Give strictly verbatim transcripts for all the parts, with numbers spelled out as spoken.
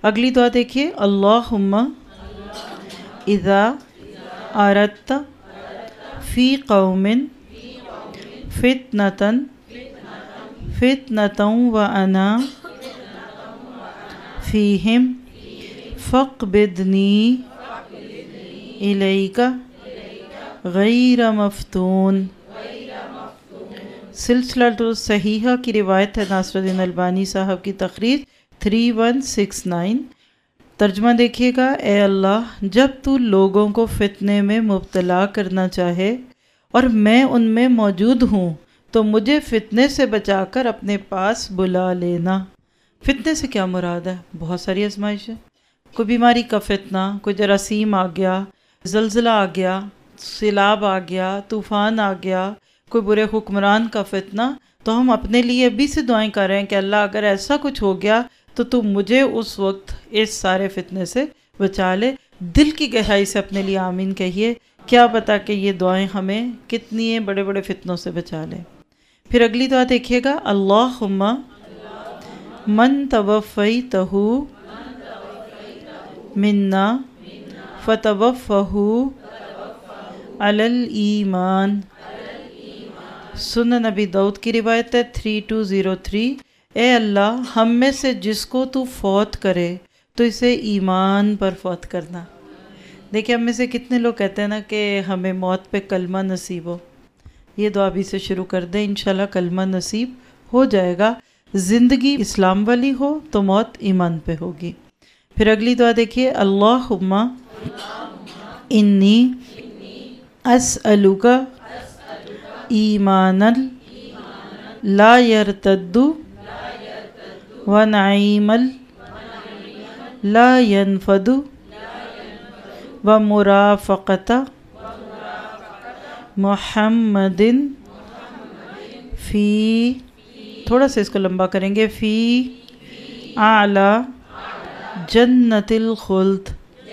اگلی دعا دیکھیے، اللہم اذا اردت فی قوم فتنة فتنة وانا فیہم فاقبضنی الیک غیر مفتون۔ سلسلہ صحیحہ کی روایت ہے، ناصر الدین البانی صاحب کی تخریج تھری ون سکس نائن۔ ترجمہ دیکھیے گا، اے اللہ جب تو لوگوں کو فتنے میں مبتلا کرنا چاہے اور میں ان میں موجود ہوں تو مجھے فتنے سے بچا کر اپنے پاس بلا لینا۔ فتنے سے کیا مراد ہے؟ بہت ساری آزمائش ہے، کوئی بیماری کا فتنہ، کوئی جراثیم آ گیا، زلزلہ آ گیا، سیلاب آ گیا، طوفان آ گیا، کوئی برے حکمران کا فتنہ، تو ہم اپنے لیے ابھی سے دعائیں کر رہے ہیں کہ اللہ اگر ایسا کچھ ہو گیا تو تو مجھے اس وقت اس سارے فتنے سے بچا لے۔ دل کی گہرائی سے اپنے لیے آمین کہیے، کیا پتا کہ یہ دعائیں ہمیں کتنی بڑے بڑے فتنوں سے بچا لیں۔ پھر اگلی دعا دیکھیے گا، اللہم من توفیتہ منا فتوفہ علی الایمان۔ سنن نبی داؤد کی روایت ہے تھری ٹو زیرو تھری، اے اللہ ہم میں سے جس کو تو فوت کرے تو اسے ایمان پر فوت کرنا۔ دیکھیں ہم میں سے کتنے لوگ کہتے ہیں نا کہ ہمیں موت پہ کلمہ نصیب ہو، یہ دعا بھی سے شروع کر دیں، انشاءاللہ کلمہ نصیب ہو جائے گا۔ زندگی اسلام والی ہو تو موت ایمان پہ ہوگی۔ پھر اگلی دعا دیکھیے، اللہم انی اسألک ایمانا لا یرتد ونعیما لا ینفد ومرافقۃ محمد فی، تھوڑا سا اس کو لمبا کریں گے، فی اعلی جنت الخلد۔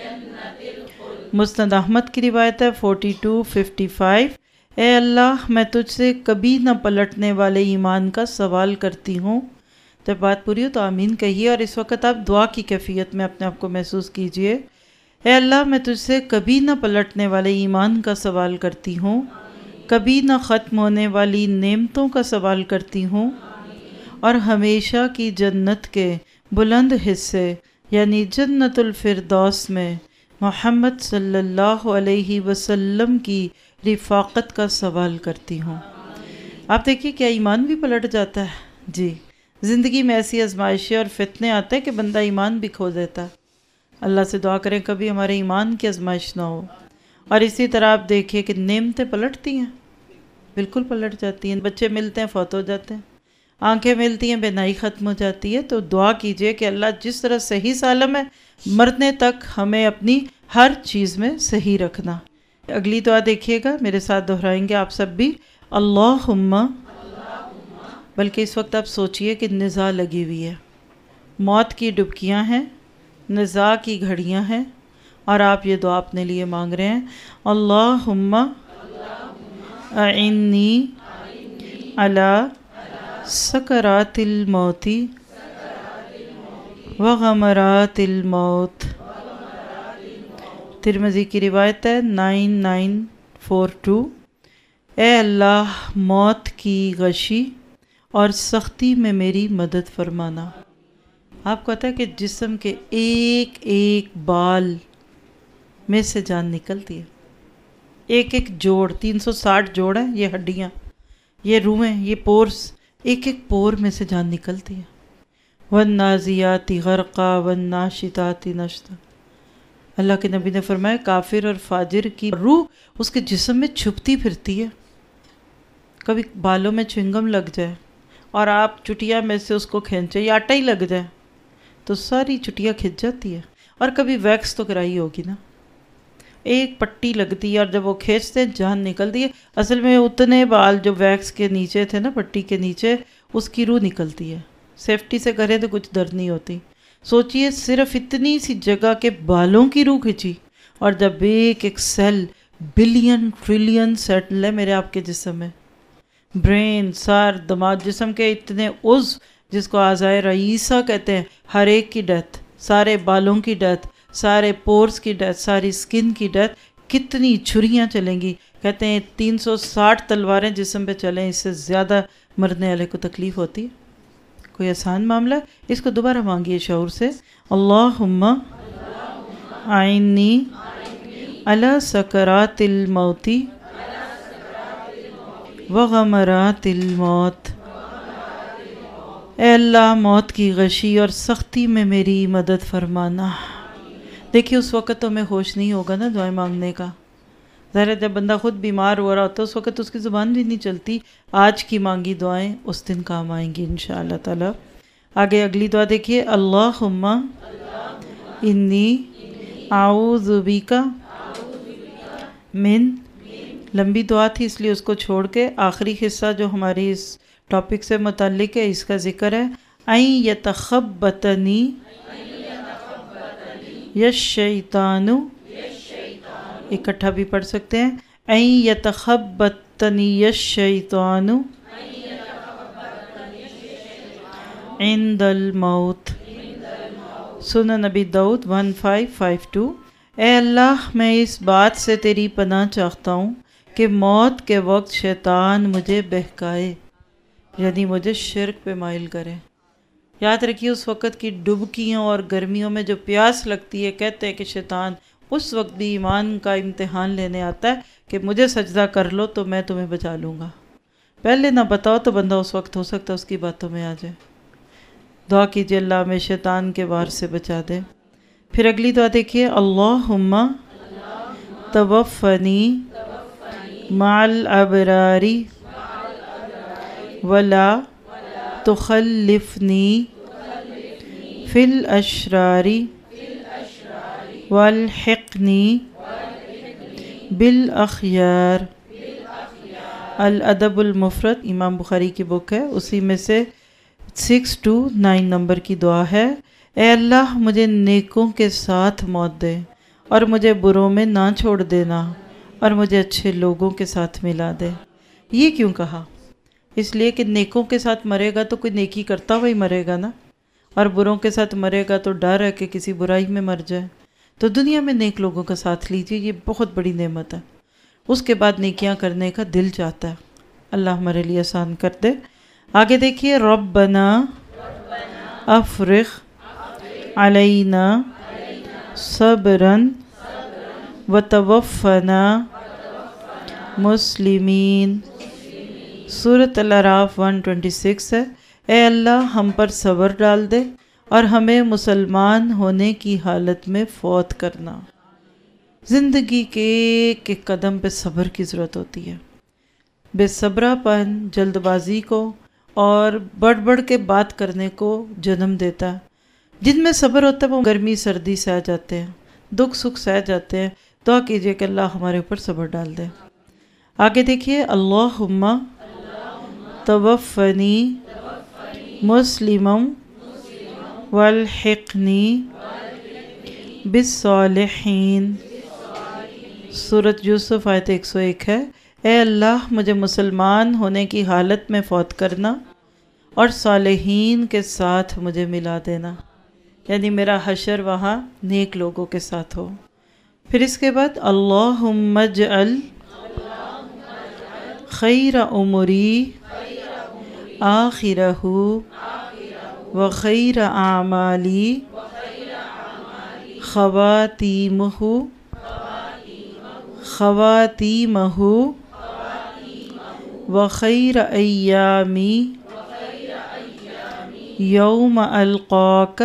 مسند احمد کی روایت ہے فورٹی ٹو ففٹی فائیو، اے اللہ میں تجھ سے کبھی نہ پلٹنے والے ایمان کا سوال کرتی ہوں۔ جب بات پوری ہو تو آمین کہیے، اور اس وقت آپ دعا کی کیفیت میں اپنے آپ کو محسوس کیجئے، اے اللہ میں تجھ سے کبھی نہ پلٹنے والے ایمان کا سوال کرتی ہوں، کبھی نہ ختم ہونے والی نعمتوں کا سوال کرتی ہوں، اور ہمیشہ کی جنت کے بلند حصے یعنی جنت الفردوس میں محمد صلی اللہ علیہ وسلم کی رفاقت کا سوال کرتی ہوں۔ آپ دیکھیے کیا ایمان بھی پلٹ جاتا ہے؟ جی، زندگی میں ایسی آزمائشیں اور فتنے آتے ہیں کہ بندہ ایمان بھی کھو دیتا ہے۔ اللہ سے دعا کریں کبھی ہمارے ایمان کی آزمائش نہ ہو۔ اور اسی طرح آپ دیکھیے کہ نعمتیں پلٹتی ہیں، بالکل پلٹ جاتی ہیں، بچے ملتے ہیں فوت ہو جاتے ہیں، آنکھیں ملتی ہیں بینائی ختم ہو جاتی ہے۔ تو دعا کیجئے کہ اللہ جس طرح صحیح سالم ہے، مرنے تک ہمیں اپنی ہر چیز میں صحیح رکھنا۔ اگلی دعا دیکھیے گا، میرے ساتھ دہرائیں گے آپ سب بھی، اللہم، بلکہ اس وقت آپ سوچئے کہ نزاع لگی ہوئی ہے، موت کی ڈبکیاں ہیں، نزاع کی گھڑیاں ہیں، اور آپ یہ دعا اپنے لیے مانگ رہے ہیں، اللہم اعنی علی سکرات الموت وغمرات الموت۔ ترمذی کی روایت ہے نائن نائن فور ٹو، اے اللہ موت کی غشی اور سختی میں میری مدد فرمانا۔ آپ کو پتہ ہے کہ جسم کے ایک ایک بال میں سے جان نکلتی ہے، ایک ایک جوڑ، تین سو ساٹھ جوڑ ہیں، یہ ہڈیاں، یہ روحیں، یہ پورس، ایک ایک پور میں سے جان نکلتی ہے۔ وَالنَّازِيَاتِ غَرْقًا وَالنَّاشِطَاتِ نَشْطًا۔ اللہ کے نبی نے فرمایا کافر اور فاجر کی روح اس کے جسم میں چھپتی پھرتی ہے۔ کبھی بالوں میں چوئنگم لگ جائے اور آپ چٹیا میں سے اس کو کھینچے یا آٹا ہی لگ جائے تو ساری چٹیا کھنچ جاتی ہے۔ اور کبھی ویکس تو کرائی ہوگی نا، ایک پٹی لگتی ہے اور جب وہ کھینچتے ہیں جان نکلتی ہے۔ اصل میں اتنے بال جو ویکس کے نیچے تھے نا، پٹی کے نیچے، اس کی روح نکلتی ہے۔ سیفٹی سے کریں تو کچھ درد نہیں ہوتی۔ سوچئے صرف اتنی سی جگہ کے بالوں کی روح کھچی، اور جب ایک ایک سیل، بلین ٹریلین سیل ہے میرے آپ کے جسم میں، برین، سر، دماغ، جسم کے اتنے عضو جس کو اعضائے رئیسہ کہتے ہیں، ہر ایک کی ڈیتھ سارے بالوں کی ڈیتھ، سارے پورس کی ڈیتھ، ساری سکن کی ڈیتھ، کتنی چھریاں چلیں گی. کہتے ہیں تین سو ساٹھ تلواریں جسم پہ چلیں، اس سے زیادہ مرنے والے کو تکلیف ہوتی ہے. کوئی آسان معاملہ؟ اس کو دوبارہ مانگیے شعور سے. اللہم اعنی علی سکرات الموت وغمرات الموت. اے اللہ موت کی غشی اور سختی میں میری مدد فرمانا. دیکھیے اس وقت تو ہمیں ہوش نہیں ہوگا نا دعائیں مانگنے کا. ظاہر جب بندہ خود بیمار ہو رہا ہوتا ہے اس وقت اس کی زبان بھی نہیں چلتی. آج کی مانگی دعائیں اس دن کام آئیں گی انشاءاللہ تعالی. آگے اگلی دعا دیکھیے. اللہم انی اعوذ بک من، لمبی دعا تھی اس لیے اس کو چھوڑ کے آخری حصہ جو ہماری اس ٹاپک سے متعلق ہے اس کا ذکر ہے. این یتخبطنی یشیطان، اکٹھا بھی پڑھ سکتے ہیں. این یتخبطنی یشیطان عند الموت. سنن نبی داؤد ون فائیو فائیو ٹو. اے اللہ میں اس بات سے تیری پناہ چاہتا ہوں کہ موت کے وقت شیطان مجھے بہکائے، یعنی مجھے شرک پہ مائل کرے. یاد رکھیے اس وقت کی ڈبکیوں اور گرمیوں میں جو پیاس لگتی ہے، کہتے ہیں کہ شیطان اس وقت بھی ایمان کا امتحان لینے آتا ہے کہ مجھے سجدہ کر لو تو میں تمہیں بچا لوں گا. پہلے نہ بتاؤ تو بندہ اس وقت ہو سکتا ہے اس کی باتوں میں آ جائے. دعا کیجیے اللہ میں شیطان کے وار سے بچا دے. پھر اگلی دعا دیکھیے. اللہم توفنی مع الابرار ولا تخلفنی فی الاشرار والحقنی بالاخیار. الادب المفرد امام بخاری کی بک ہے، اسی میں سے سکس ٹو نائن نمبر کی دعا ہے. اے اللہ مجھے نیکوں کے ساتھ موت دے اور مجھے بروں میں نہ چھوڑ دینا اور مجھے اچھے لوگوں کے ساتھ ملا دے. یہ کیوں کہا؟ اس لیے کہ نیکوں کے ساتھ مرے گا تو کوئی نیکی کرتا ہوا ہی مرے گا نا، اور بروں کے ساتھ مرے گا تو ڈر ہے کہ کسی برائی میں مر جائے. تو دنیا میں نیک لوگوں کا ساتھ لیجیے، یہ بہت بڑی نعمت ہے. اس کے بعد نیکیاں کرنے کا دل چاہتا ہے. اللہ ہمارے لیے آسان کر دے. آگے دیکھیے. ربنا افرغ علینا صبرا وتوفنا مسلمین. سورۃ الاعراف ون ٹوینٹی سکس ہے. اے اللہ ہم پر صبر ڈال دے اور ہمیں مسلمان ہونے کی حالت میں فوت کرنا. زندگی کے ایک ایک قدم پہ صبر کی ضرورت ہوتی ہے. بے صبرا پن جلد بازی کو اور بڑھ بڑھ کے بات کرنے کو جنم دیتا ہے. جن میں صبر ہوتا ہے وہ گرمی سردی سہ جاتے ہیں، دکھ سکھ سہ جاتے ہیں. دعا کیجئے کہ اللہ ہمارے اوپر صبر ڈال دے. آگے دیکھیے. اللہم توفنی مسلما والحقنی بالصالحین. سورۃ یوسف آیت ایک سو ایک ہے. اے اللہ مجھے مسلمان ہونے کی حالت میں فوت کرنا اور صالحین کے ساتھ مجھے ملا دینا، یعنی میرا حشر وہاں نیک لوگوں کے ساتھ ہو. پھر اس کے بعد. اللہم اجعل خیر امری آخرہ وخیر اعمالی خواتیمہ خواتیمہ وخیر ایامی یوم القاک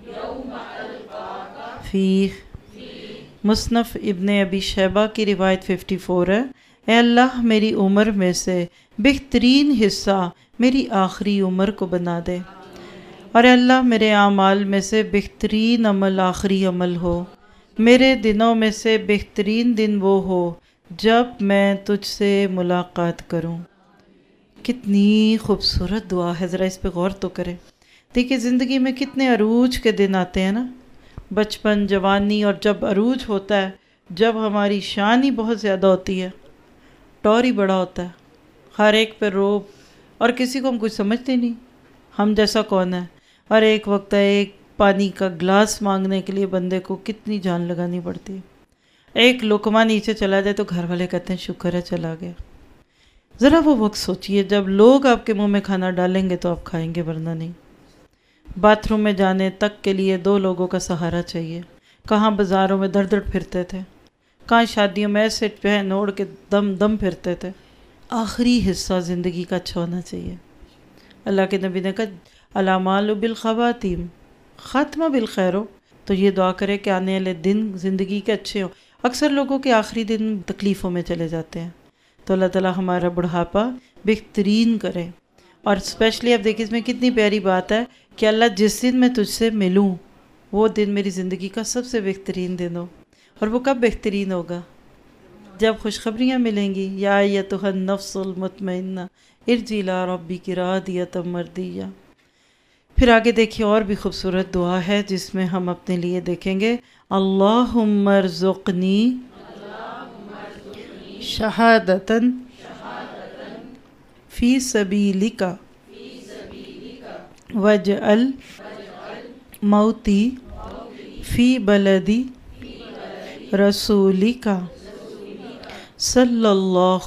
فیہ. مصنف ابن ابی شیبہ کی روایت ففٹی فور ہے. اے اللہ میری عمر میں سے بہترین حصہ میری آخری عمر کو بنا دے، اور اے اللہ میرے اعمال میں سے بہترین عمل آخری عمل ہو. میرے دنوں میں سے بہترین دن وہ ہو جب میں تجھ سے ملاقات کروں. کتنی خوبصورت دعا ہے، ذرا اس پہ غور تو کریں. دیکھیے زندگی میں کتنے عروج کے دن آتے ہیں نا، بچپن، جوانی، اور جب عروج ہوتا ہے، جب ہماری شان ہی بہت زیادہ ہوتی ہے، ٹور ہی بڑا ہوتا ہے، ہر ایک پہ روب، اور کسی کو ہم کچھ سمجھتے نہیں ہم جیسا کون ہے. اور ایک وقت ہے ایک پانی کا گلاس مانگنے کے لیے بندے کو کتنی جان لگانی پڑتی ہے. ایک لقمہ نیچے چلا جائے تو گھر والے کہتے ہیں شکر ہے چلا گیا. ذرا وہ وقت سوچئے جب لوگ آپ کے منہ میں کھانا ڈالیں گے تو آپ کھائیں گے ورنہ نہیں. باتھ روم میں جانے تک کے لیے دو لوگوں کا سہارا چاہیے. کہاں بازاروں میں دڑ دڑ پھرتے تھے, کہاں شادیوں میں ایسے پہن اوڑھ کے دم دم پھرتے تھے. آخری حصہ زندگی کا اچھا ہونا چاہیے. اللہ کے نبی نے کہا الاعمال بالخواتیم, خاتمہ بالخیر ہو. تو یہ دعا کرے کہ آنے والے دن زندگی کے اچھے ہوں. اکثر لوگوں کے آخری دن تکلیفوں میں چلے جاتے ہیں, تو اللہ تعالیٰ ہمارا بڑھاپا بہترین کرے. اور اسپیشلی اب دیکھیں اس میں کتنی پیاری بات ہے کہ اللہ جس دن میں تجھ سے ملوں وہ دن میری زندگی کا سب سے بہترین دن ہو. اور وہ کب بہترین ہوگا؟ جب خوشخبریاں ملیں گی, یا ایتھا النفس المطمئنہ ارجعی الی ربک راضیۃ مرضیہ. پھر آگے دیکھیے اور بھی خوبصورت دعا ہے جس میں ہم اپنے لیے دیکھیں گے اللہم ارزقنی شہادتاً فی سبیلک واجعل موتی فی بلدی رسولک صلی اللہ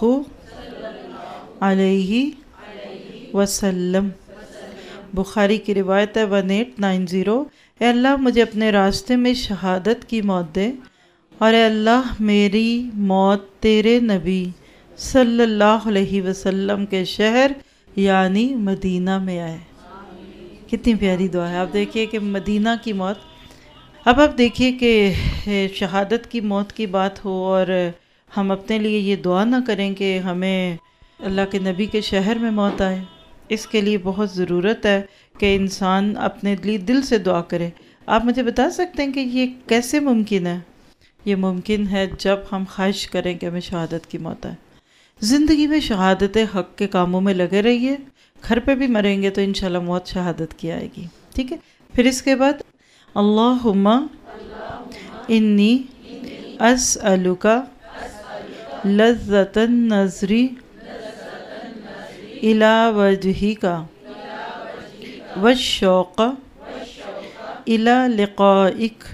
علیہ وسلم. بخاری کی روایت ہے ون ایٹ نائن زیرو. اے اللہ مجھے اپنے راستے میں شہادت کی موت دے, اور اے اللہ میری موت تیرے نبی صلی اللہ علیہ وسلم کے شہر یعنی مدینہ میں آئے. کتنی پیاری دعا ہے. آپ دیکھیے کہ مدینہ کی موت. اب آپ دیکھیے کہ شہادت کی موت کی بات ہو اور ہم اپنے لیے یہ دعا نہ کریں کہ ہمیں اللہ کے نبی کے شہر میں موت آئے. اس کے لیے بہت ضرورت ہے کہ انسان اپنے لیے دل سے دعا کرے. آپ مجھے بتا سکتے ہیں کہ یہ کیسے ممکن ہے؟ یہ ممکن ہے جب ہم خواہش کریں کہ ہمیں شہادت کی موت آئے. زندگی میں شہادت حق کے کاموں میں لگے رہیے. گھر پہ بھی مریں گے تو انشاءاللہ موت شہادت کی آئے گی. ٹھیک ہے. پھر اس کے بعد اللہم انی اسألک لذۃ النظر الی وجہک والشوق الی لقائک.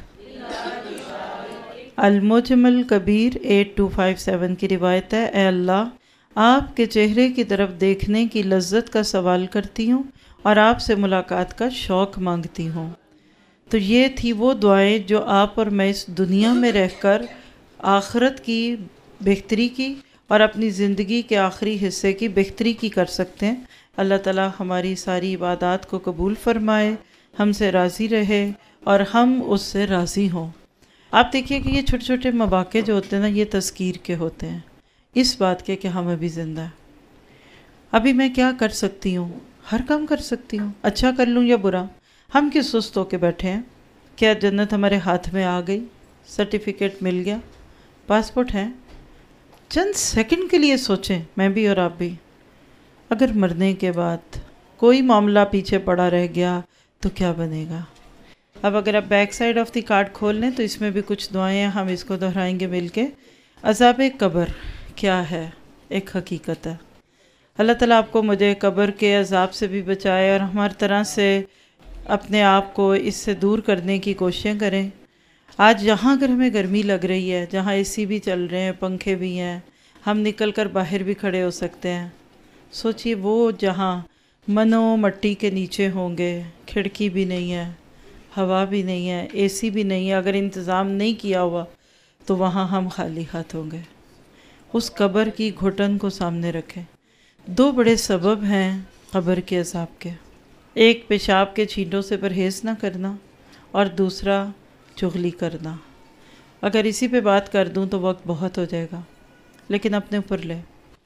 المجمل کبیر ایٹ ٹو فائیو سیون کی روایت ہے اے اللہ آپ کے چہرے کی طرف دیکھنے کی لذت کا سوال کرتی ہوں اور آپ سے ملاقات کا شوق مانگتی ہوں. تو یہ تھی وہ دعائیں جو آپ اور میں اس دنیا میں رہ کر آخرت کی بہتری کی اور اپنی زندگی کے آخری حصے کی بہتری کی کر سکتے ہیں. اللہ تعالیٰ ہماری ساری عبادات کو قبول فرمائے, ہم سے راضی رہے اور ہم اس سے راضی ہوں. آپ دیکھیے کہ یہ چھوٹے چھوٹے مواقع جو ہوتے ہیں نا یہ تذکیر کے ہوتے ہیں اس بات کے کہ ہم ابھی زندہ ہیں. ابھی میں کیا کر سکتی ہوں؟ ہر کام کر سکتی ہوں, اچھا کر لوں یا برا. ہم کس سست ہو کے بیٹھے ہیں؟ کیا جنت ہمارے ہاتھ میں آ گئی؟ سرٹیفکیٹ مل گیا؟ پاسپورٹ ہے؟ چند سیکنڈ کے لیے سوچیں, میں بھی اور آپ بھی, اگر مرنے کے بعد کوئی معاملہ پیچھے پڑا رہ گیا تو کیا بنے گا؟ اب اگر آپ back side of the card کھول لیں تو اس میں بھی کچھ دعائیں ہیں, ہم اس کو دہرائیں گے مل کے. عذاب قبر کیا ہے؟ ایک حقیقت ہے. اللہ تعالیٰ آپ کو مجھے قبر کے عذاب سے بھی بچائے اور ہماری طرح سے اپنے آپ کو اس سے دور کرنے کی کوششیں کریں. آج جہاں اگر ہمیں گرمی لگ رہی ہے, جہاں اے سی بھی چل رہے ہیں, پنکھے بھی ہیں, ہم نکل کر باہر بھی کھڑے ہو سکتے ہیں. سوچئے وہ جہاں منو مٹی کے نیچے ہوں گے, کھڑکی بھی نہیں ہے, ہوا بھی نہیں ہے, اے سی بھی نہیں ہے, اگر انتظام نہیں کیا ہوا تو وہاں ہم خالی ہاتھ ہوں گے. اس قبر کی گھٹن کو سامنے رکھیں. دو بڑے سبب ہیں قبر کے عذاب کے, ایک پیشاب کے چھینٹوں سے پرہیز نہ کرنا اور دوسرا چغلی کرنا. اگر اسی پہ بات کر دوں تو وقت بہت ہو جائے گا, لیکن اپنے اوپر لے.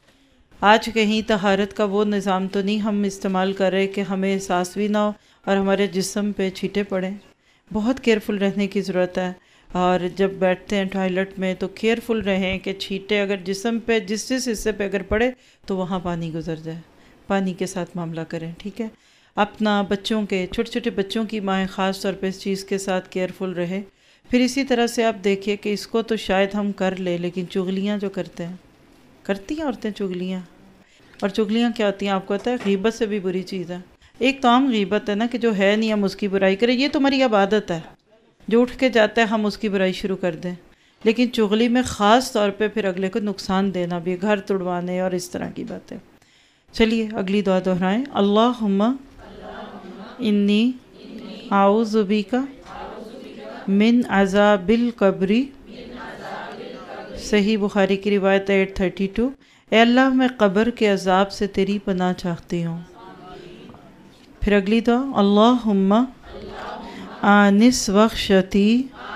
آج کہیں طہارت کا وہ نظام تو نہیں ہم استعمال کر رہے کہ ہمیں احساس بھی نہ ہو اور ہمارے جسم پہ چھینٹے پڑیں. بہت کیئرفل رہنے کی ضرورت ہے, اور جب بیٹھتے ہیں ٹوائلٹ میں تو کیئرفل رہیں کہ چھینٹے اگر جسم پہ جس جس حصے پہ اگر پڑے تو وہاں پانی گزر جائے, پانی کے ساتھ معاملہ کریں. ٹھیک ہے. اپنا بچوں کے چھوٹے چھوٹے بچوں کی مائیں خاص طور پہ اس چیز کے ساتھ کیئرفل رہے. پھر اسی طرح سے آپ دیکھیے کہ اس کو تو شاید ہم کر لیں, لیکن چغلیاں جو کرتے ہیں, کرتی ہیں عورتیں چغلیاں, اور چغلیاں کیا ہوتی ہیں آپ کو پتہ ہے؟ غیبت سے بھی بری چیز ہے. ایک تو عام غیبت ہے نا کہ جو ہے نہیں ہم اس کی برائی کریں، یہ تمہاری اب عادت ہے، جو اٹھ کے جاتا ہے ہم اس کی برائی شروع کر دیں. لیکن چغلی میں خاص طور پہ پھر اگلے کو نقصان دینا بھی، گھر توڑوانے اور اس طرح کی باتیں. چلیے اگلی دعا دہرائیں. اللہم انی اعوذ بک من عذاب القبر. صحیح بخاری کی روایت ہے ایٹ تھرٹی ٹو. اے اللہ میں قبر کے عذاب سے تیری پناہ چاہتی ہوں. پھر اگلی دعا اللہم آنس وخشتی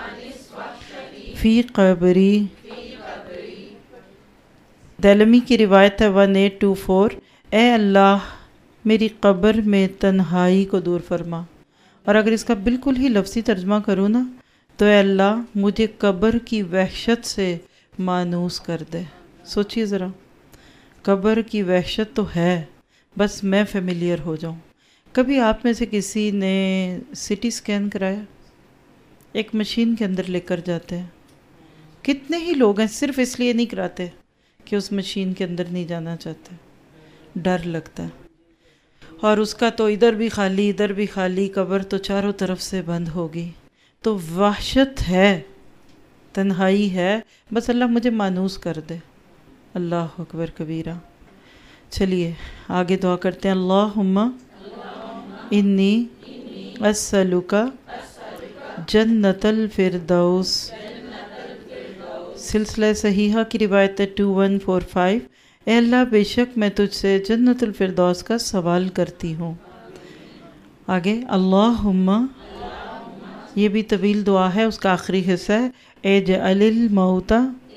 فی قبری. دلمی کی روایت ہے ون ایٹ ٹو فور. اے اللہ میری قبر میں تنہائی کو دور فرما. اور اگر اس کا بالکل ہی لفظی ترجمہ کروں نا تو اے اللہ مجھے قبر کی وحشت سے مانوس کر دے. سوچیے ذرا، قبر کی وحشت تو ہے، بس میں فیملیئر ہو جاؤں. کبھی آپ میں سے کسی نے سی ٹی اسکین کرایا؟ ایک مشین کے اندر لے کر جاتے ہیں. کتنے ہی لوگ ہیں صرف اس لیے نہیں کراتے کہ اس مشین کے اندر نہیں جانا چاہتے، ڈر لگتا ہے. اور اس کا تو ادھر بھی خالی ادھر بھی خالی، قبر تو چاروں طرف سے بند ہوگی. تو وحشت ہے، تنہائی ہے، بس اللہ مجھے مانوس کر دے. اللہ اکبر کبیرہ. چلیے آگے دعا کرتے ہیں. اللہم انی اسألک جنت الفردوس. سلسلہ صحیحہ کی روایت ہے ٹو ون فور فائیو. اے اللہ بے شک میں تجھ سے جنت الفردوس کا سوال کرتی ہوں. آگے اللہم، یہ بھی طویل دعا ہے، اس کا آخری حصہ ہے اجعل الموت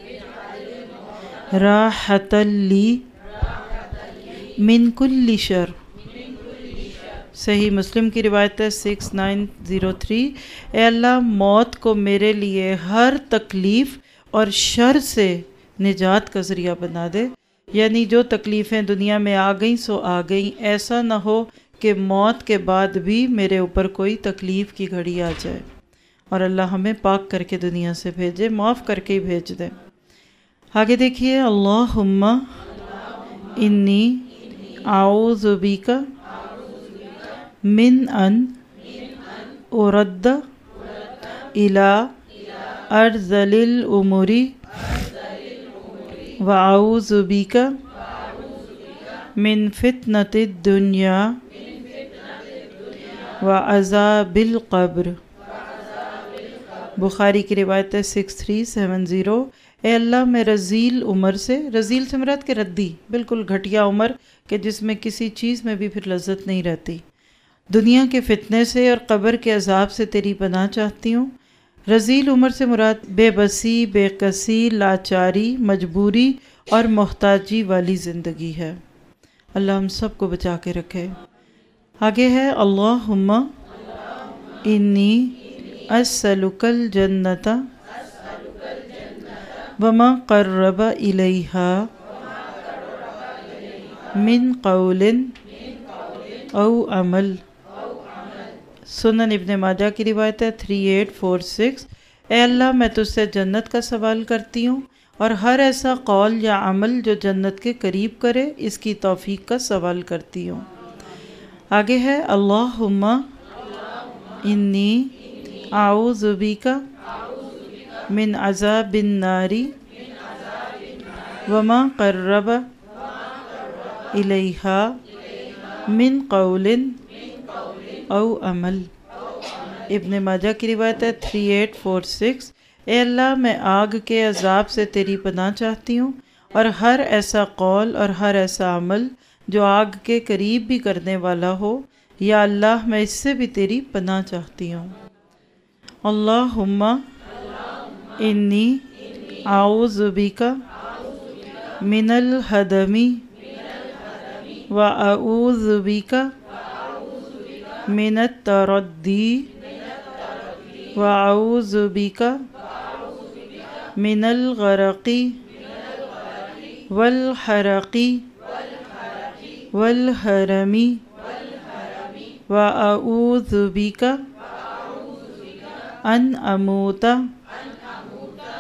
راحۃ لی من کل شر. صحیح مسلم کی روایت ہے سکس نائن زیرو تھری. اے اللہ موت کو میرے لیے ہر تکلیف اور شر سے نجات کا ذریعہ بنا دے. یعنی جو تکلیفیں دنیا میں آ گئیں سو آ گئیں، ایسا نہ ہو کہ موت کے بعد بھی میرے اوپر کوئی تکلیف کی گھڑی آ جائے. اور اللہ ہمیں پاک کر کے دنیا سے بھیجے، معاف کر کے ہی بھیج دے. آگے دیکھیے اللہم انی اعوذ بک من ان ارد الی ارذل الامور وَأَعُوذُ بِكَ مِن فِتْنَةِ الدُّنْيَا وَعَذَابِ الْقَبْرِ. بخاری کی روایت ہے سکس تھری سیون زیرو. اے اللہ میں رذیل عمر سے، رذیل سے مراد کہ ردی، بالکل گھٹیا عمر کہ جس میں کسی چیز میں بھی پھر لذت نہیں رہتی، دنیا کے فتنے سے اور قبر کے عذاب سے تیری پناہ چاہتی ہوں. رذیل عمر سے مراد بے بسی، بے کسی، لاچاری، مجبوری اور محتاجی والی زندگی ہے. اللہ ہم سب کو بچا کے رکھے. آگے ہے اللہم انی اسألک الجنت وما قرب الیہا من قول او عمل. سنن ابن ماجہ کی روایت ہے تھری ایٹ فور سکس. اے اللہ میں تجھ سے جنت کا سوال کرتی ہوں اور ہر ایسا قول یا عمل جو جنت کے قریب کرے، اس کی توفیق کا سوال کرتی ہوں. آگے ہے اللہم انی اعوذ بک من عذاب النار وما قرب الیہا من قول او عمل. ابن ماجہ کی روایت ہے تھری ایٹ فور سکس. اے اللہ میں آگ کے عذاب سے تیری پناہ چاہتی ہوں اور ہر ایسا قول اور ہر ایسا عمل جو آگ کے قریب بھی کرنے والا ہو، یا اللہ میں اس سے بھی تیری پناہ چاہتی ہوں. اللہم انی اعوذ بک من الہدم واعوذ بک من التردی واعوذ بک من الغرق والحرق والحرم واعوذ بک ان اموت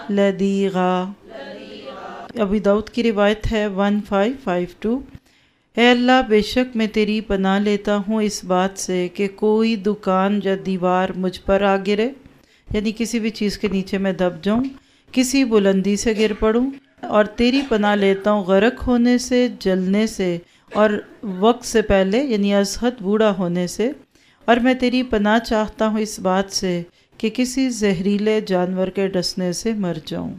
لدیغا. ابی داؤد کی روایت ہے ون فائیو فائیو ٹو. اے اللہ بے شک میں تیری پناہ لیتا ہوں اس بات سے کہ کوئی دکان یا دیوار مجھ پر آ گرے، یعنی کسی بھی چیز کے نیچے میں دب جاؤں، کسی بلندی سے گر پڑوں، اور تیری پناہ لیتا ہوں غرق ہونے سے، جلنے سے، اور وقت سے پہلے یعنی از حد بوڑھا ہونے سے، اور میں تیری پناہ چاہتا ہوں اس بات سے کہ کسی زہریلے جانور کے ڈسنے سے مر جاؤں۔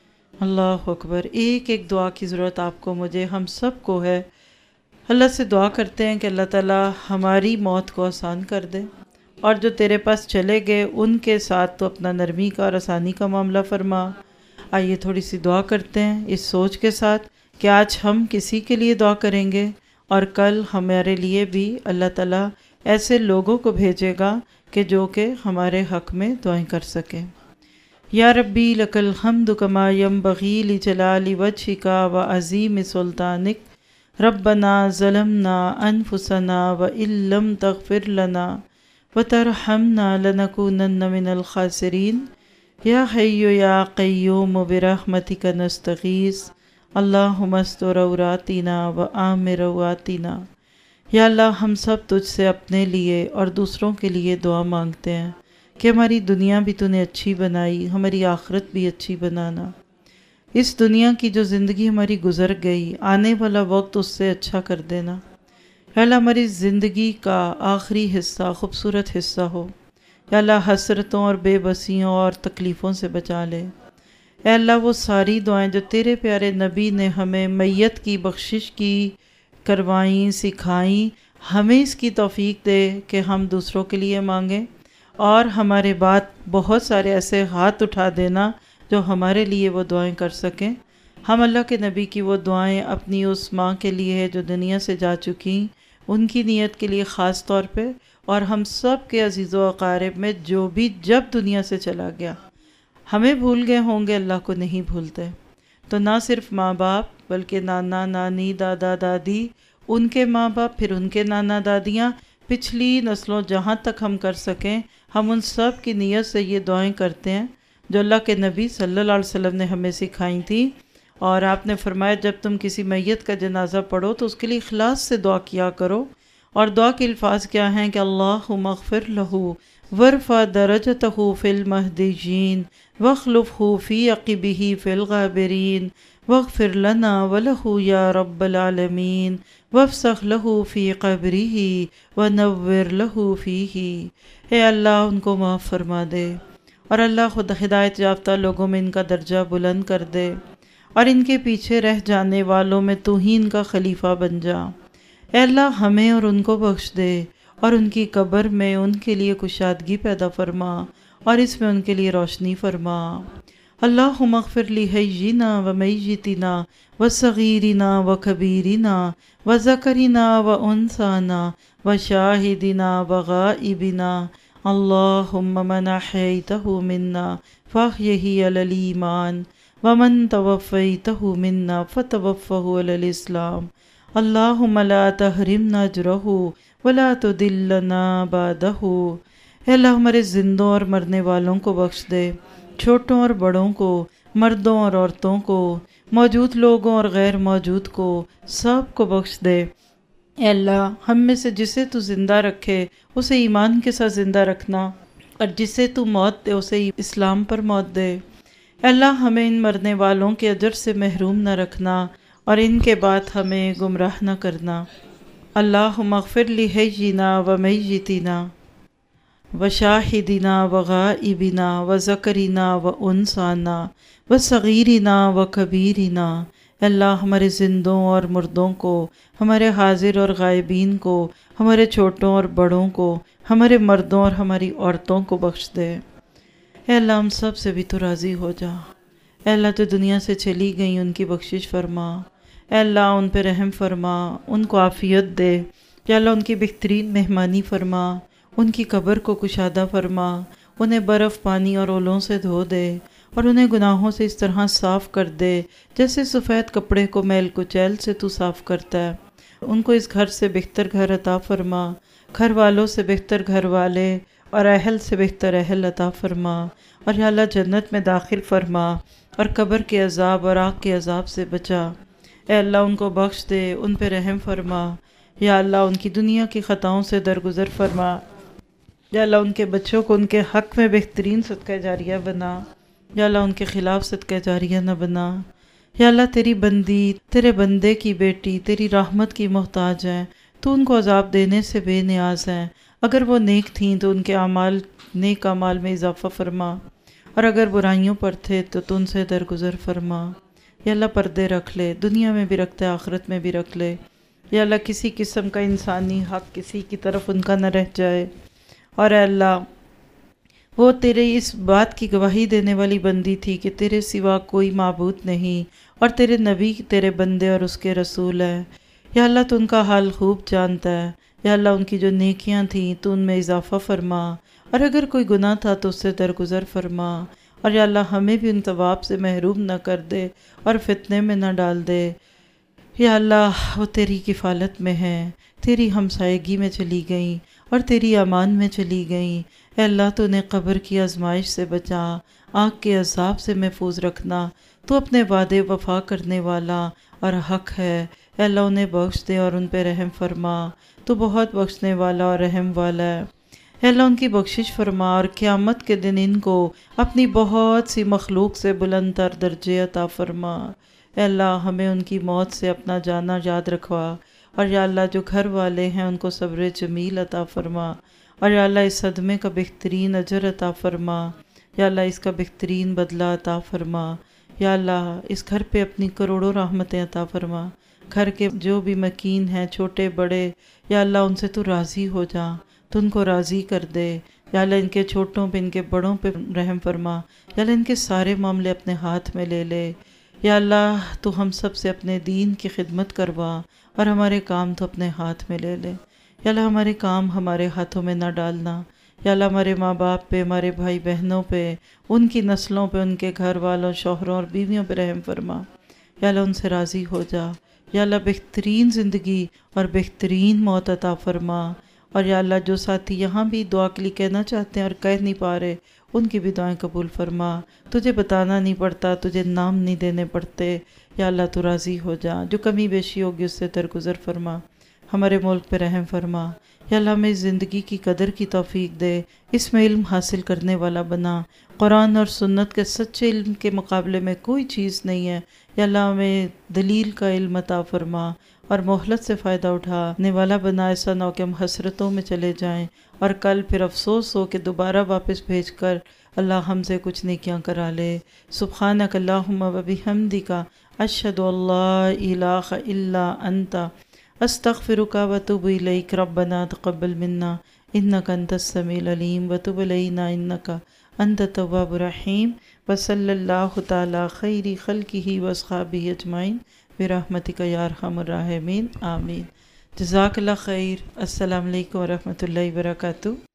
اللہ اکبر۔ ایک ایک دعا کی ضرورت آپ کو، مجھے، ہم سب کو ہے۔ اللہ سے دعا کرتے ہیں کہ اللہ تعالیٰ ہماری موت کو آسان کر دے، اور جو تیرے پاس چلے گئے ان کے ساتھ تو اپنا نرمی کا اور آسانی کا معاملہ فرما۔ آئیے تھوڑی سی دعا کرتے ہیں اس سوچ کے ساتھ کہ آج ہم کسی کے لیے دعا کریں گے اور کل ہمارے لیے بھی اللہ تعالیٰ ایسے لوگوں کو بھیجے گا کہ جو کہ ہمارے حق میں دعائیں کر سکیں۔ یا ربی لک الحمد کما ینبغی لجلال وجہک وعظیم سلطانک، ربنا ظلمنا انفسنا وان لم تغفر لنا وترحمنا لنکونن من الخاسرین، یا حی یا قیوم برحمتک نستغیث، اللہم استر عوراتنا وآمن رواتنا۔ یا اللہ ہم سب تجھ سے اپنے لیے اور دوسروں کے لیے دعا مانگتے ہیں کہ ہماری دنیا بھی تو نے اچھی بنائی، ہماری آخرت بھی اچھی بنانا۔ اس دنیا کی جو زندگی ہماری گزر گئی، آنے والا وقت اس سے اچھا کر دینا۔ یا اللہ ہماری زندگی کا آخری حصہ خوبصورت حصہ ہو۔ یا اللہ حسرتوں اور بے بسیوں اور تکلیفوں سے بچا لے۔ اے اللہ وہ ساری دعائیں جو تیرے پیارے نبی نے ہمیں میت کی بخشش کی کروائیں، سکھائیں، ہمیں اس کی توفیق دے کہ ہم دوسروں کے لیے مانگیں، اور ہمارے بعد بہت سارے ایسے ہاتھ اٹھا دینا جو ہمارے لیے وہ دعائیں کر سکیں۔ ہم اللہ کے نبی کی وہ دعائیں اپنی اس ماں کے لیے جو دنیا سے جا چکی، ان کی نیت کے لیے خاص طور پہ، اور ہم سب کے عزیز و اقارب میں جو بھی جب دنیا سے چلا گیا، ہمیں بھول گئے ہوں گے، اللہ کو نہیں بھولتے، تو نہ صرف ماں باپ بلکہ نانا نانی، دادا دادی، ان کے ماں باپ، پھر ان کے نانا دادیاں، پچھلی نسلوں جہاں تک ہم کر سکیں، ہم ان سب کی نیت سے یہ دعائیں کرتے ہیں جو اللہ کے نبی صلی اللہ علیہ وسلم نے ہمیں سکھائی تھیں۔ اور آپ نے فرمایا جب تم کسی میت کا جنازہ پڑھو تو اس کے لیے اخلاص سے دعا کیا کرو، اور دعا کے الفاظ کیا ہیں کہ اللہم اغفر لہ وارفع درجتہ فی المہدیین واخلفہ فی عقبہ فی الغابرین واغفر لنا ولہ یا رب العالمین وافسح لہ فی قبرہ ونور لہ فیہ۔ اے اللہ ان کو معاف فرما دے، اور اللہ خود ہدایت یافتہ لوگوں میں ان کا درجہ بلند کر دے، اور ان کے پیچھے رہ جانے والوں میں تو ہی ان کا خلیفہ بن جا۔ اے اللہ ہمیں اور ان کو بخش دے، اور ان کی قبر میں ان کے لیے کشادگی پیدا فرما، اور اس میں ان کے لیے روشنی فرما۔ اللہم اغفر لحینا ومیتنا وصغیرنا وکبیرنا وذکرنا وانثانا وشاہدنا وغائبنا، اللہم من احییتہ منا فاحیہ علی الایمان ومن توفیتہ منا فتوفہ علی الاسلام، اللہم لا تحرمنا اجرہ ولا تدلنا بعدہ۔ اے اللہ ہمارے زندوں اور مرنے والوں کو بخش دے، چھوٹوں اور بڑوں کو، مردوں اور عورتوں کو، موجود لوگوں اور غیر موجود کو، سب کو بخش دے۔ اے اللہ ہم میں سے جسے تو زندہ رکھے اسے ایمان کے ساتھ زندہ رکھنا، اور جسے تو موت دے اسے اسلام پر موت دے۔ اے اللہ ہمیں ان مرنے والوں کے اجر سے محروم نہ رکھنا، اور ان کے بعد ہمیں گمراہ نہ کرنا۔ اللہم اغفر لحینا ومیتنا وشاہدنا وغائبنا وذکرنا وانثانا وصغیرنا وکبیرنا۔ اللہ ہمارے زندوں اور مردوں کو، ہمارے حاضر اور غائبین کو، ہمارے چھوٹوں اور بڑوں کو، ہمارے مردوں اور ہماری عورتوں کو بخش دے۔ اے اللہ ہم سب سے بھی تو راضی ہو جا۔ اے اللہ جو دنیا سے چلی گئیں ان کی بخشش فرما، اے اللہ ان پہ رحم فرما، ان کو عافیت دے، یا اللہ ان کی بہترین مہمانی فرما، ان کی قبر کو کشادہ فرما، انہیں برف پانی اور اولوں سے دھو دے، اور انہیں گناہوں سے اس طرح صاف کر دے جیسے سفید کپڑے کو میل کچیل سے تو صاف کرتا ہے۔ ان کو اس گھر سے بہتر گھر عطا فرما، گھر والوں سے بہتر گھر والے اور اہل سے بہتر اہل عطا فرما، اور یا اللہ جنت میں داخل فرما، اور قبر کے عذاب اور آگ کے عذاب سے بچا۔ اے اللہ ان کو بخش دے، ان پہ رحم فرما، یا اللہ ان کی دنیا کی خطاؤں سے درگزر فرما، یا اللہ ان کے بچوں کو ان کے حق میں بہترین صدقہ جاریہ بنا، یا اللہ ان کے خلاف صدقہ جاریہ نہ بنا۔ یا اللہ تیری بندی، تیرے بندے کی بیٹی تیری رحمت کی محتاج ہے، تو ان کو عذاب دینے سے بے نیاز ہے۔ اگر وہ نیک تھیں تو ان کے اعمال نیک اعمال میں اضافہ فرما، اور اگر برائیوں پر تھے تو تو ان سے درگزر فرما۔ یا اللہ پردے رکھ لے، دنیا میں بھی رکھتے آخرت میں بھی رکھ لے۔ یا اللہ کسی قسم کا انسانی حق کسی کی طرف ان کا نہ رہ جائے، اور اے اللہ وہ تیرے اس بات کی گواہی دینے والی بندی تھی کہ تیرے سوا کوئی معبود نہیں، اور تیرے نبی تیرے بندے اور اس کے رسول ہے۔ یا اللہ تو ان کا حال خوب جانتا ہے، یا اللہ ان کی جو نیکیاں تھیں تو ان میں اضافہ فرما، اور اگر کوئی گناہ تھا تو اس سے درگزر فرما، اور یا اللہ ہمیں بھی ان ثواب سے محروم نہ کر دے اور فتنے میں نہ ڈال دے۔ یا اللہ وہ تیری کفالت میں ہیں، تیری ہمسائیگی میں چلی گئیں اور تیری امان میں چلی گئیں۔ اے اللہ تو انہیں قبر کی آزمائش سے بچا، آگ کے عذاب سے محفوظ رکھنا، تو اپنے وعدے وفا کرنے والا اور حق ہے۔ اے اللہ انہیں بخش دے اور ان پہ رحم فرما، تو بہت بخشنے والا اور رحم والا ہے۔ اے اللہ ان کی بخشش فرما، اور قیامت کے دن ان کو اپنی بہت سی مخلوق سے بلند تر درجے عطا فرما۔ اے اللہ ہمیں ان کی موت سے اپنا جانا یاد رکھوا، اور یا اللہ جو گھر والے ہیں ان کو صبر جمیل عطا فرما، اور یا اللہ اس صدمے کا بہترین اجر عطا فرما، یا اللہ اس کا بہترین بدلہ عطا فرما۔ یا اللہ اس گھر پہ اپنی کروڑوں رحمتیں عطا فرما، گھر کے جو بھی مکین ہیں چھوٹے بڑے، یا اللہ ان سے تو راضی ہو جا، تو ان کو راضی کر دے۔ یا اللہ ان کے چھوٹوں پہ ان کے بڑوں پہ رحم فرما، یا اللہ ان کے سارے معاملے اپنے ہاتھ میں لے لے۔ یا اللہ تو ہم سب سے اپنے دین کی خدمت کروا، اور ہمارے کام تو اپنے ہاتھ میں لے لے۔ یا اللہ ہمارے کام ہمارے ہاتھوں میں نہ ڈالنا۔ یا اللہ ہمارے ماں باپ پہ، ہمارے بھائی بہنوں پہ، ان کی نسلوں پہ، ان کے گھر والوں شوہروں اور بیویوں پہ رحم فرما۔ یا اللہ ان سے راضی ہو جا۔ یا اللہ بہترین زندگی اور بہترین موت عطا فرما، اور یا اللہ جو ساتھی یہاں بھی دعا کے لیے کہنا چاہتے ہیں اور کہہ نہیں پا رہے ان کی بھی دعائیں قبول فرما۔ تجھے بتانا نہیں پڑتا، تجھے نام نہیں دینے پڑتے، یا اللہ تو راضی ہو جا، جو کمی بیشی ہوگی اس سے درگزر فرما، ہمارے ملک پہ رحم فرما۔ یا اللہ ہمیں زندگی کی قدر کی توفیق دے، اس میں علم حاصل کرنے والا بنا، قرآن اور سنت کے سچے علم کے مقابلے میں کوئی چیز نہیں ہے۔ یا اللہ ہمیں دلیل کا علم عطا فرما، اور مہلت سے فائدہ اٹھانے والا بنا، ایسا نہ ہو کہ ہم حسرتوں میں چلے جائیں اور کل پھر افسوس ہو کہ دوبارہ واپس بھیج کر اللہ ہم سے کچھ نیکیاں کرا لے۔ سبحانک اللہم و بحمدک، اشہد ان لا الہ الا انت، استغفرک و اتوب الیک۔ ربنا تقبل منا انک انت السمیع العلیم وتب علینا انک انت التواب الرحیم، وصلی اللہ تعالی خیر خلقہ واصحابہ اجمعین برحمتک یا ارحم الراحمین، آمین۔ جزاک اللہ خیر۔ السلام علیکم ورحمۃ اللہ وبرکاتہ۔